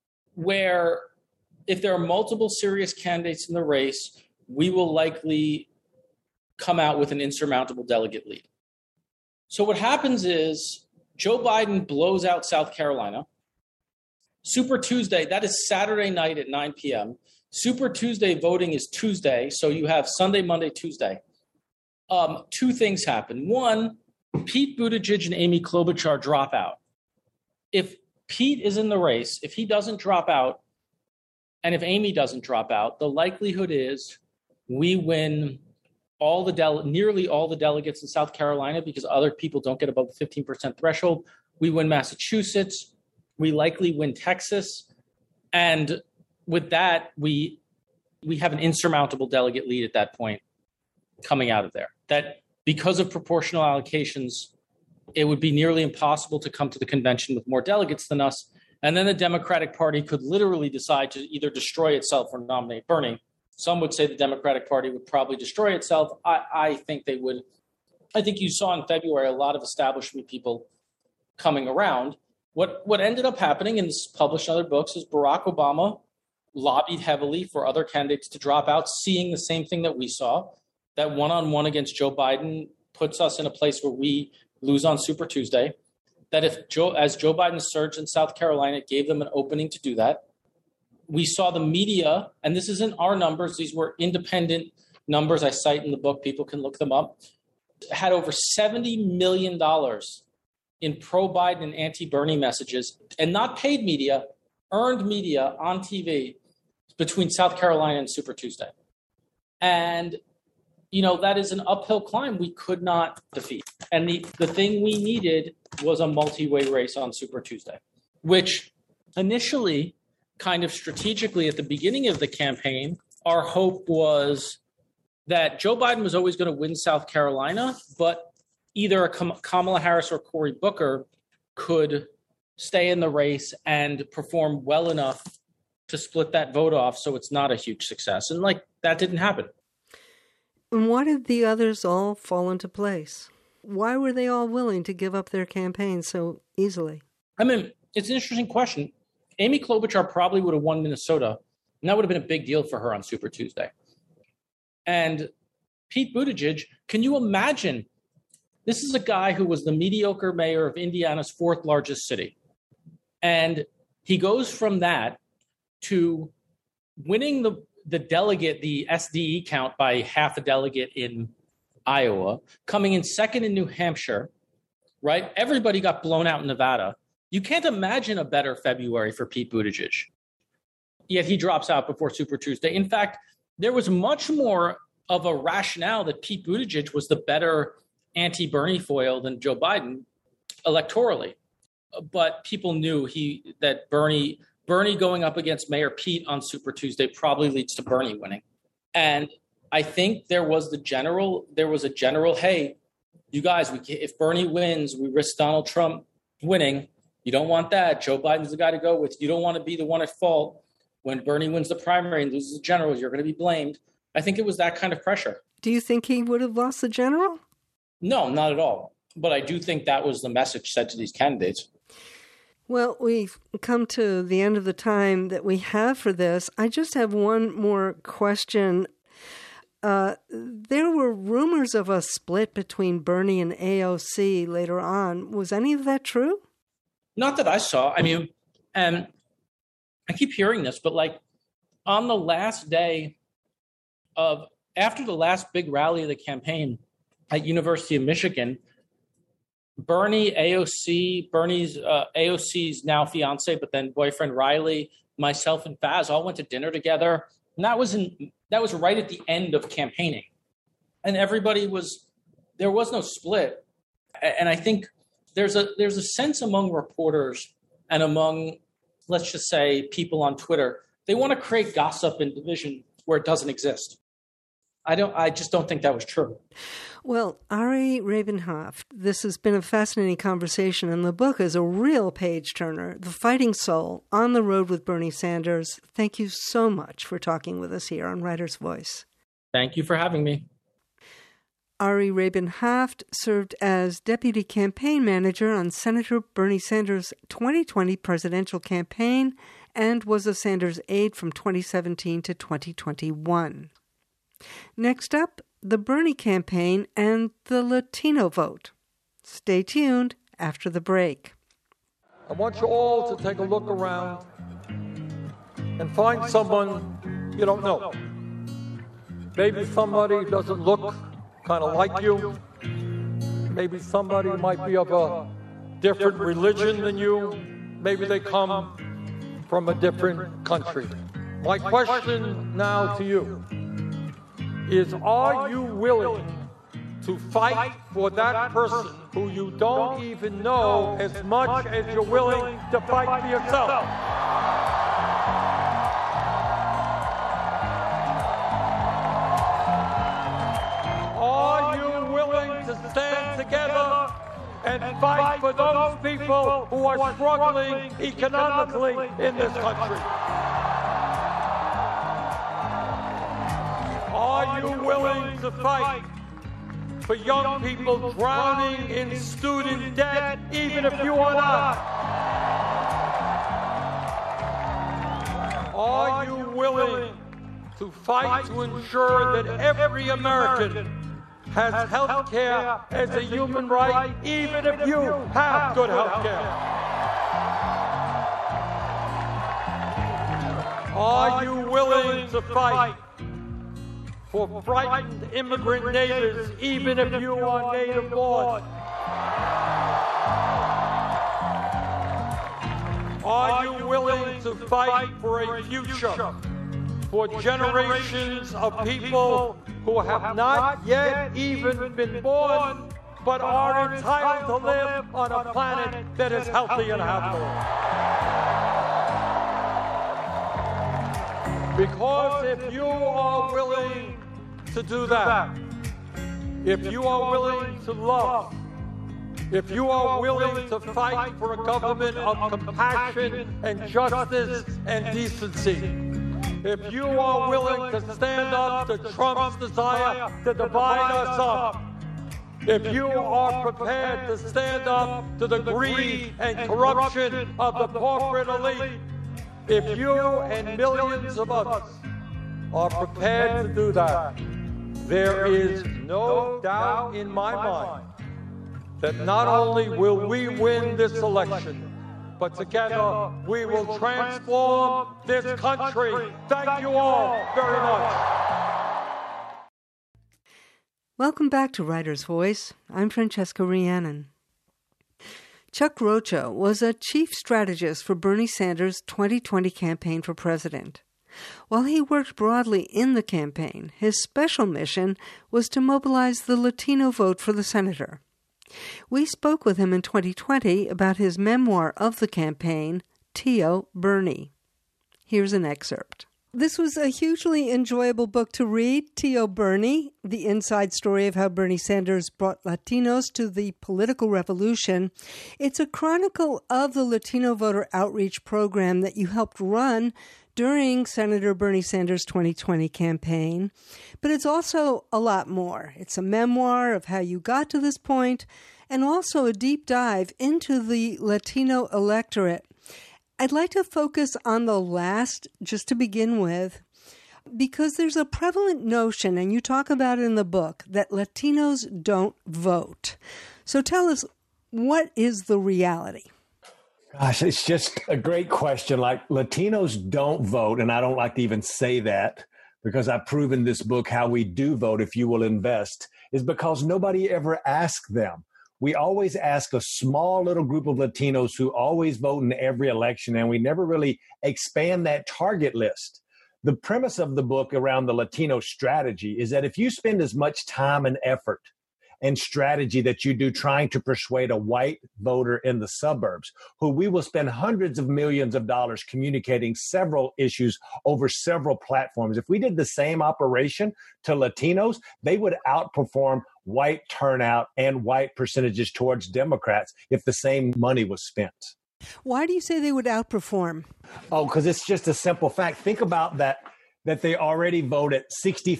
where if there are multiple serious candidates in the race, we will likely come out with an insurmountable delegate lead. So what happens is Joe Biden blows out South Carolina. Super Tuesday, that is Saturday night at 9 p.m. Super Tuesday voting is Tuesday, so you have Sunday, Monday, Tuesday. Two things happen. One, Pete Buttigieg and Amy Klobuchar drop out. If Pete is in the race, if he doesn't drop out, and if Amy doesn't drop out, the likelihood is we win nearly all the delegates in South Carolina because other people don't get above the 15% threshold. We win Massachusetts. We likely win Texas. And with that, we have an insurmountable delegate lead at that point. coming out of there. That because of proportional allocations, it would be nearly impossible to come to the convention with more delegates than us. And then the Democratic Party could literally decide to either destroy itself or nominate Bernie. Some would say the Democratic Party would probably destroy itself. I think they would. I think you saw in February a lot of establishment people coming around. What ended up happening, and this is published in other books, is Barack Obama lobbied heavily for other candidates to drop out, seeing the same thing that we saw, that one-on-one against Joe Biden puts us in a place where we lose on Super Tuesday, that as Joe Biden surged in South Carolina, it gave them an opening to do that. We saw the media, and this isn't our numbers, these were independent numbers I cite in the book, people can look them up, had over $70 million in pro-Biden and anti-Bernie messages, and not paid media, earned media on TV between South Carolina and Super Tuesday. And, that is an uphill climb we could not defeat. And the thing we needed was a multi-way race on Super Tuesday, which initially, kind of strategically at the beginning of the campaign, our hope was that Joe Biden was always going to win South Carolina, but either Kamala Harris or Cory Booker could stay in the race and perform well enough to split that vote off so it's not a huge success. And that didn't happen. And why did the others all fall into place? Why were they all willing to give up their campaign so easily? I mean, it's an interesting question. Amy Klobuchar probably would have won Minnesota, and that would have been a big deal for her on Super Tuesday. And Pete Buttigieg, can you imagine? This is a guy who was the mediocre mayor of Indiana's fourth largest city. And he goes from that to winning the delegate, the SDE count by half a delegate in Iowa, coming in second in New Hampshire, right? Everybody got blown out in Nevada. You can't imagine a better February for Pete Buttigieg. Yet he drops out before Super Tuesday. In fact, there was much more of a rationale that Pete Buttigieg was the better anti-Bernie foil than Joe Biden electorally. But people knew that Bernie going up against Mayor Pete on Super Tuesday probably leads to Bernie winning. And I think there was a general, hey, you guys, if Bernie wins, we risk Donald Trump winning. You don't want that. Joe Biden's the guy to go with. You don't want to be the one at fault. When Bernie wins the primary and loses the general, you're going to be blamed. I think it was that kind of pressure. Do you think he would have lost the general? No, not at all. But I do think that was the message said to these candidates. Well, we've come to the end of the time that we have for this. I just have one more question. There were rumors of a split between Bernie and AOC later on. Was any of that true? Not that I saw. I mean, and I keep hearing this, but on the last day after the last big rally of the campaign at University of Michigan, Bernie's AOC's now fiance, but then boyfriend Riley, myself and Faz all went to dinner together. And that was right at the end of campaigning. And there was no split. And I think there's a sense among reporters and among, let's just say, people on Twitter, they want to create gossip and division where it doesn't exist. I just don't think that was true. Well, Ari Rabenhoft, this has been a fascinating conversation, and the book is a real page-turner, The Fighting Soul, On the Road with Bernie Sanders. Thank you so much for talking with us here on Writer's Voice. Thank you for having me. Ari Rabenhoft served as deputy campaign manager on Senator Bernie Sanders' 2020 presidential campaign and was a Sanders aide from 2017 to 2021. Next up, the Bernie campaign and the Latino vote. Stay tuned after the break. I want you all to take a look around and find someone you don't know. Maybe somebody doesn't look kind of like you. Maybe somebody might be of a different religion than you. Maybe they come from a different country. My question now to you is, are you willing to fight for that person who you don't even know as much as you're willing to fight for yourself? and fight for those people who are struggling economically in this country. Are you willing to fight for young people drowning in student debt, even if you are not? Are you willing to fight to ensure that every American has health care as a human right, even if you have good health care? Are you willing to fight for frightened immigrant neighbors, even if you are native born? Are you willing to fight for a future for generations of people who have not yet even been born, but are entitled to live on a planet that is healthy and habitable? Because if you are willing to do that, if you are willing to love, if you are willing to fight for a government of compassion and justice and decency, if you are willing to stand up to Trump's desire to divide us up, if you are prepared to stand up to the greed and corruption of the corporate elite, if you and millions of others are prepared to do that, there is no doubt in my mind that not only will we win this election, but together we will transform this country. Thank you all very much. Welcome back to Writer's Voice. I'm Francesca Rhiannon. Chuck Rocha was a chief strategist for Bernie Sanders' 2020 campaign for president. While he worked broadly in the campaign, his special mission was to mobilize the Latino vote for the senator. We spoke with him in 2020 about his memoir of the campaign, Tio Bernie. Here's an excerpt. This was a hugely enjoyable book to read, Tio Bernie, the inside story of how Bernie Sanders brought Latinos to the political revolution. It's a chronicle of the Latino voter outreach program that you helped run during Senator Bernie Sanders' 2020 campaign. But it's also a lot more. It's a memoir of how you got to this point, and also a deep dive into the Latino electorate. I'd like to focus on the last, just to begin with, because there's a prevalent notion, and you talk about it in the book, that Latinos don't vote. So tell us, what is the reality? Gosh, it's just a great question. Like, Latinos don't vote, and I don't like to even say that because I've proven this book how we do vote if you will invest, is because nobody ever asked them. We always ask a small little group of Latinos who always vote in every election, and we never really expand that target list. The premise of the book around the Latino strategy is that if you spend as much time and effort and strategy that you do trying to persuade a white voter in the suburbs, who we will spend hundreds of millions of dollars communicating several issues over several platforms. If we did the same operation to Latinos, they would outperform white turnout and white percentages towards Democrats if the same money was spent. Why do you say they would outperform? Oh, because it's just a simple fact. Think about that they already vote at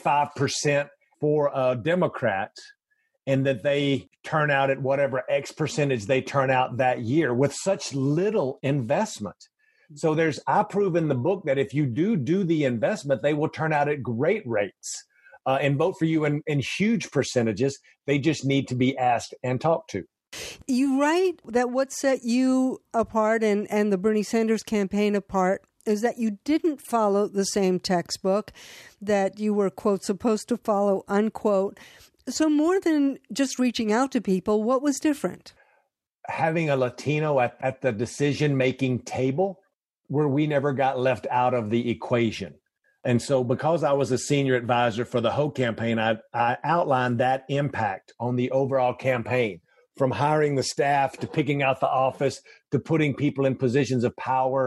65% for a Democrat, and that they turn out at whatever X percentage they turn out that year with such little investment. So I prove in the book that if you do the investment, they will turn out at great rates and vote for you in huge percentages. They just need to be asked and talked to. You write that what set you apart and the Bernie Sanders campaign apart is that you didn't follow the same textbook that you were, quote, supposed to follow, unquote. So more than just reaching out to people, what was different? Having a Latino at the decision-making table where we never got left out of the equation. And so because I was a senior advisor for the Hope campaign, I outlined that impact on the overall campaign, from hiring the staff to picking out the office to putting people in positions of power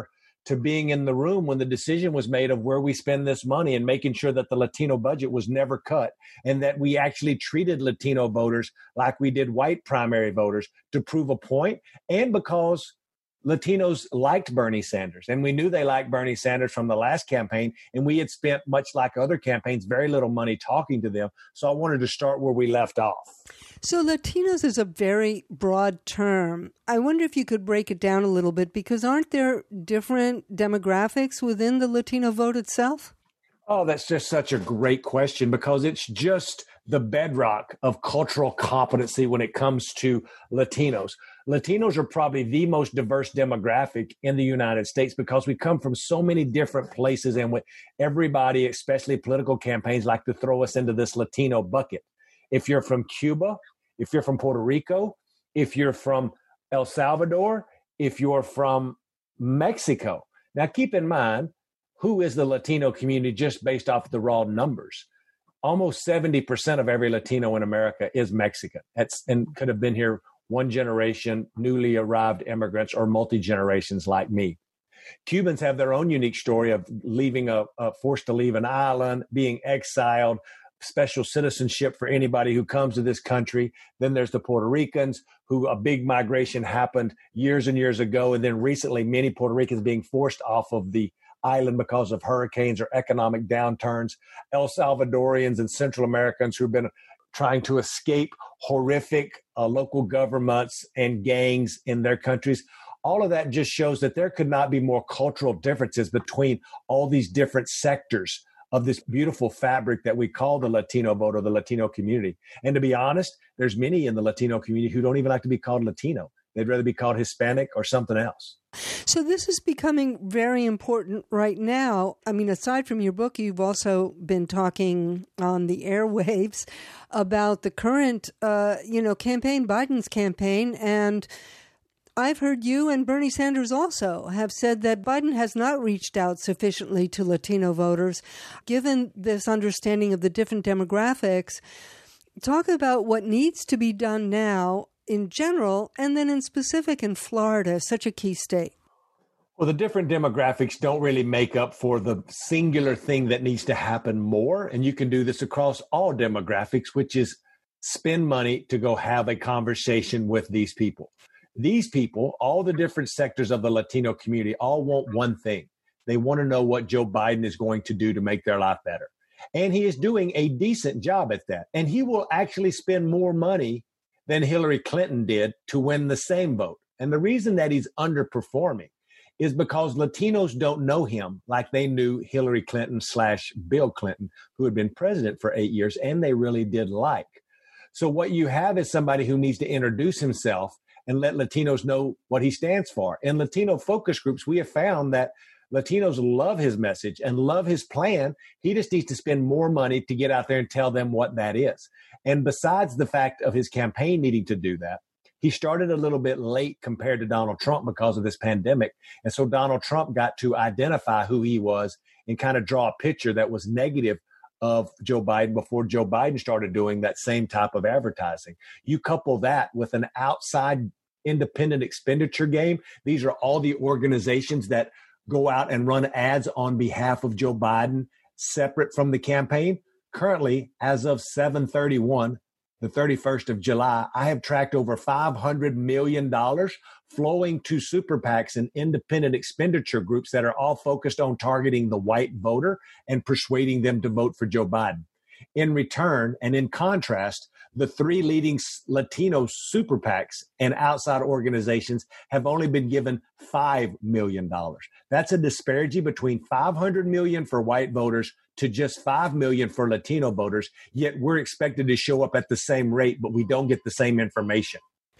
to being in the room when the decision was made of where we spend this money and making sure that the Latino budget was never cut and that we actually treated Latino voters like we did white primary voters to prove a point, and because Latinos liked Bernie Sanders, and we knew they liked Bernie Sanders from the last campaign, and we had spent, much like other campaigns, very little money talking to them. So I wanted to start where we left off. So Latinos is a very broad term. I wonder if you could break it down a little bit, because aren't there different demographics within the Latino vote itself? Oh, that's just such a great question, because it's just the bedrock of cultural competency when it comes to Latinos. Latinos are probably the most diverse demographic in the United States because we come from so many different places, and with everybody, especially political campaigns, like to throw us into this Latino bucket. If you're from Cuba, if you're from Puerto Rico, if you're from El Salvador, if you're from Mexico. Now, keep in mind, who is the Latino community just based off the raw numbers? Almost 70% of every Latino in America is Mexican. And could have been here one generation, newly arrived immigrants, or multi-generations like me. Cubans have their own unique story of forced to leave an island, being exiled, special citizenship for anybody who comes to this country. Then there's the Puerto Ricans, who a big migration happened years and years ago. And then recently, many Puerto Ricans being forced off of the island because of hurricanes or economic downturns. El Salvadorians and Central Americans who've been trying to escape horrific local governments and gangs in their countries. All of that just shows that there could not be more cultural differences between all these different sectors of this beautiful fabric that we call the Latino vote or the Latino community. And to be honest, there's many in the Latino community who don't even like to be called Latino. They'd rather be called Hispanic or something else. So this is becoming very important right now. I mean, aside from your book, you've also been talking on the airwaves about the current, campaign, Biden's campaign. And I've heard you and Bernie Sanders also have said that Biden has not reached out sufficiently to Latino voters. Given this understanding of the different demographics, talk about what needs to be done now in general, and then in specific in Florida, such a key state. Well, the different demographics don't really make up for the singular thing that needs to happen more. And you can do this across all demographics, which is spend money to go have a conversation with these people. These people, all the different sectors of the Latino community, all want one thing. They want to know what Joe Biden is going to do to make their life better. And he is doing a decent job at that. And he will actually spend more money than Hillary Clinton did to win the same vote. And the reason that he's underperforming is because Latinos don't know him like they knew Hillary Clinton / Bill Clinton, who had been president for 8 years, and they really did like. So what you have is somebody who needs to introduce himself and let Latinos know what he stands for. In Latino focus groups, we have found that Latinos love his message and love his plan. He just needs to spend more money to get out there and tell them what that is. And besides the fact of his campaign needing to do that, he started a little bit late compared to Donald Trump because of this pandemic. And so Donald Trump got to identify who he was and kind of draw a picture that was negative of Joe Biden before Joe Biden started doing that same type of advertising. You couple that with an outside independent expenditure game. These are all the organizations that go out and run ads on behalf of Joe Biden, separate from the campaign. Currently, as of 7/31, the 31st of July, I have tracked over $500 million flowing to super PACs and independent expenditure groups that are all focused on targeting the white voter and persuading them to vote for Joe Biden. In return, and in contrast, the three leading Latino super PACs and outside organizations have only been given $5 million. That's a disparity between $500 million for white voters to just $5 million for Latino voters, yet we're expected to show up at the same rate, but we don't get the same information.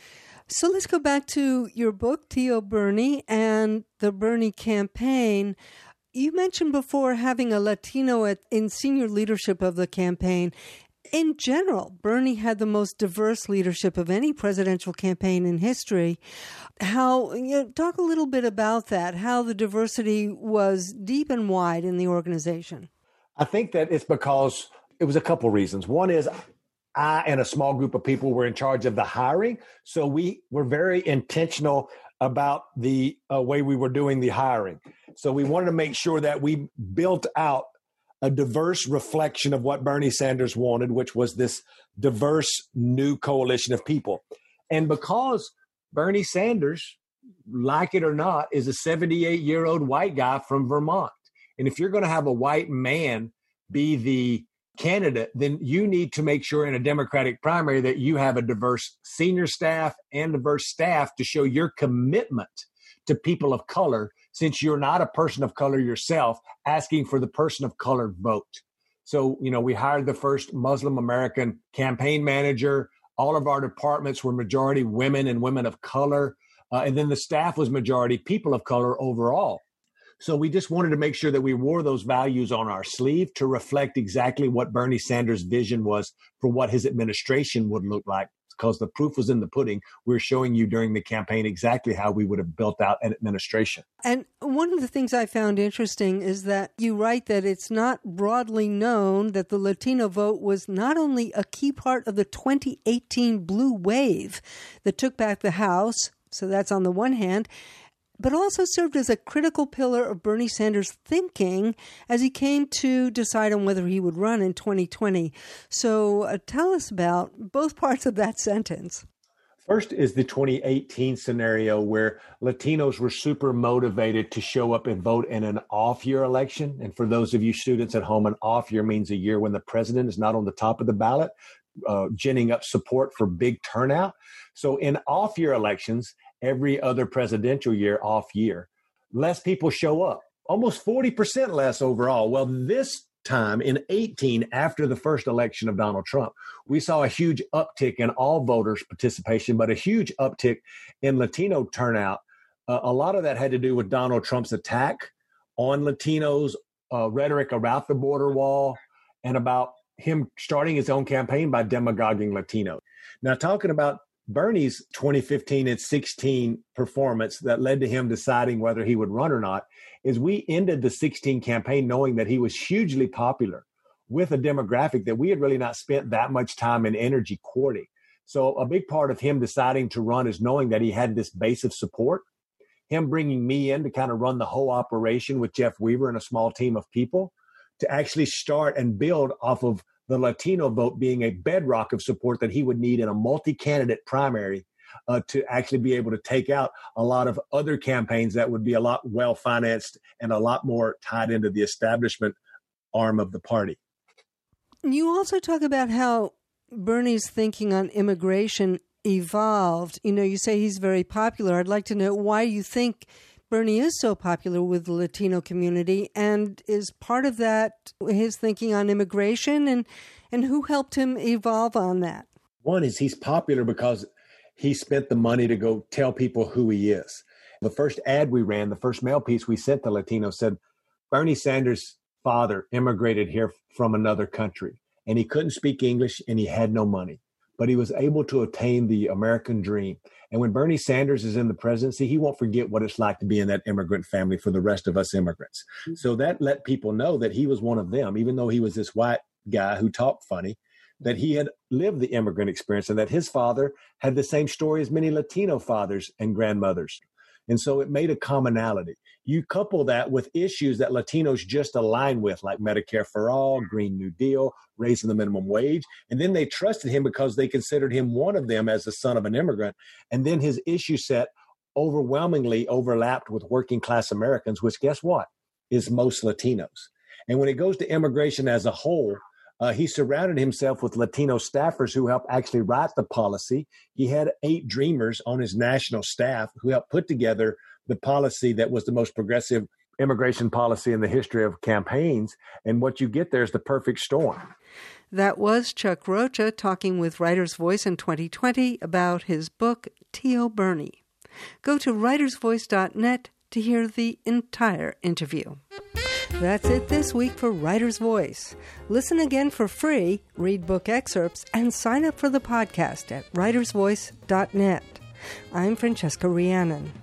So let's go back to your book, Tío Bernie, and the Bernie campaign. You mentioned before having a Latino in senior leadership of the campaign. In general, Bernie had the most diverse leadership of any presidential campaign in history. Talk a little bit about that, how the diversity was deep and wide in the organization. I think that it's because it was a couple reasons. One is I and a small group of people were in charge of the hiring. So we were very intentional about the way we were doing the hiring. So we wanted to make sure that we built out a diverse reflection of what Bernie Sanders wanted, which was this diverse new coalition of people. And because Bernie Sanders, like it or not, is a 78-year-old white guy from Vermont. And if you're going to have a white man be the candidate, then you need to make sure in a Democratic primary that you have a diverse senior staff and diverse staff to show your commitment to people of color, since you're not a person of color yourself, asking for the person of color vote. So, we hired the first Muslim American campaign manager. All of our departments were majority women and women of color. And then the staff was majority people of color overall. So we just wanted to make sure that we wore those values on our sleeve to reflect exactly what Bernie Sanders' vision was for what his administration would look like, because the proof was in the pudding. We're showing you during the campaign exactly how we would have built out an administration. And one of the things I found interesting is that you write that it's not broadly known that the Latino vote was not only a key part of the 2018 blue wave that took back the House, so that's on the one hand, but also served as a critical pillar of Bernie Sanders' thinking as he came to decide on whether he would run in 2020. So tell us about both parts of that sentence. First is the 2018 scenario where Latinos were super motivated to show up and vote in an off-year election. And for those of you students at home, an off-year means a year when the president is not on the top of the ballot, ginning up support for big turnout. So in off-year elections, every other presidential year, off year, less people show up, almost 40% less overall. Well, this time in 18, after the first election of Donald Trump, we saw a huge uptick in all voters' participation, but a huge uptick in Latino turnout. A lot of that had to do with Donald Trump's attack on Latinos, rhetoric about the border wall, and about him starting his own campaign by demagoguing Latinos. Now, talking about Bernie's 2015 and 16 performance that led to him deciding whether he would run or not is we ended the 16 campaign knowing that he was hugely popular with a demographic that we had really not spent that much time and energy courting. So a big part of him deciding to run is knowing that he had this base of support, him bringing me in to kind of run the whole operation with Jeff Weaver and a small team of people to actually start and build off of the Latino vote being a bedrock of support that he would need in a multi-candidate primary to actually be able to take out a lot of other campaigns that would be a lot well-financed and a lot more tied into the establishment arm of the party. You also talk about how Bernie's thinking on immigration evolved. You say he's very popular. I'd like to know why you think Bernie is so popular with the Latino community, and is part of that his thinking on immigration, and who helped him evolve on that? One is he's popular because he spent the money to go tell people who he is. The first ad we ran, the first mail piece we sent to Latinos said, Bernie Sanders' father immigrated here from another country, and he couldn't speak English and he had no money, but he was able to attain the American dream. And when Bernie Sanders is in the presidency, he won't forget what it's like to be in that immigrant family for the rest of us immigrants. So that let people know that he was one of them, even though he was this white guy who talked funny, that he had lived the immigrant experience and that his father had the same story as many Latino fathers and grandmothers. And so it made a commonality. You couple that with issues that Latinos just align with, like Medicare for All, Green New Deal, raising the minimum wage. And then they trusted him because they considered him one of them as the son of an immigrant. And then his issue set overwhelmingly overlapped with working class Americans, which guess what? Is most Latinos. And when it goes to immigration as a whole, he surrounded himself with Latino staffers who helped actually write the policy. He had 8 dreamers on his national staff who helped put together the policy that was the most progressive immigration policy in the history of campaigns. And what you get there is the perfect storm. That was Chuck Rocha talking with Writer's Voice in 2020 about his book, Tio Bernie. Go to writersvoice.net to hear the entire interview. That's it this week for Writer's Voice. Listen again for free, read book excerpts, and sign up for the podcast at writersvoice.net. I'm Francesca Rhiannon.